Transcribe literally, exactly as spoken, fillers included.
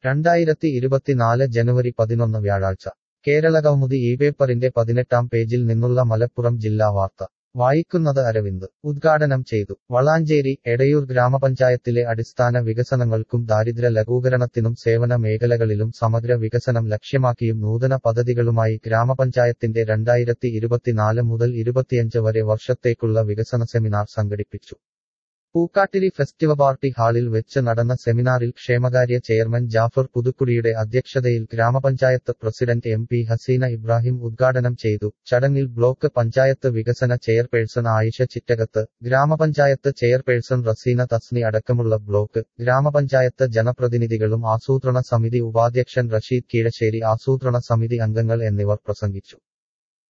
രണ്ടായിരത്തി ഇരുപത്തിനാല് ജനുവരി പതിനൊന്ന് വ്യാഴാഴ്ച കേരളകൗമുദി ഈ പേപ്പറിന്റെ പതിനെട്ടാം പേജിൽ നിന്നുള്ള മലപ്പുറം ജില്ലാ വാർത്ത വായിക്കുന്നത് അരവിന്ദ് ഉദ്ഘാടനം ചെയ്തു. വളാഞ്ചേരി എടയൂർ ഗ്രാമപഞ്ചായത്തിലെ അടിസ്ഥാന വികസനങ്ങൾക്കും ദാരിദ്ര്യ ലഘൂകരണത്തിനും സേവന മേഖലകളിലും സമഗ്ര വികസനം ലക്ഷ്യമാക്കിയും നൂതന പദ്ധതികളുമായി ഗ്രാമപഞ്ചായത്തിന്റെ രണ്ടായിരത്തി ഇരുപത്തിനാല് മുതൽ ഇരുപത്തിയഞ്ച് വരെ വർഷത്തേക്കുള്ള വികസന സെമിനാർ സംഘടിപ്പിച്ചു. പൂക്കാട്ടിരി ഫെസ്റ്റിവൽ പാർട്ടി ഹാളിൽ വെച്ച് നടന്ന സെമിനാറിൽ ക്ഷേമകാര്യ ചെയർമാൻ ജാഫർ പുതുക്കുടിയുടെ അധ്യക്ഷതയിൽ ഗ്രാമപഞ്ചായത്ത് president M P Haseena Ibrahim ഉദ്ഘാടനം ചെയ്തു. ചടങ്ങിൽ ബ്ലോക്ക് പഞ്ചായത്ത് വികസന ചെയർപേഴ്സൺ ആയിഷ ചിറ്റകത്ത്, ഗ്രാമപഞ്ചായത്ത് ചെയർപേഴ്സൺ റസീന തസ്നി അടക്കമുള്ള ബ്ലോക്ക്, ഗ്രാമപഞ്ചായത്ത് ജനപ്രതിനിധികളും ആസൂത്രണ സമിതി ഉപാധ്യക്ഷൻ റഷീദ് കീഴശ്ശേരി, ആസൂത്രണ സമിതി അംഗങ്ങൾ എന്നിവർ പ്രസംഗിച്ചു.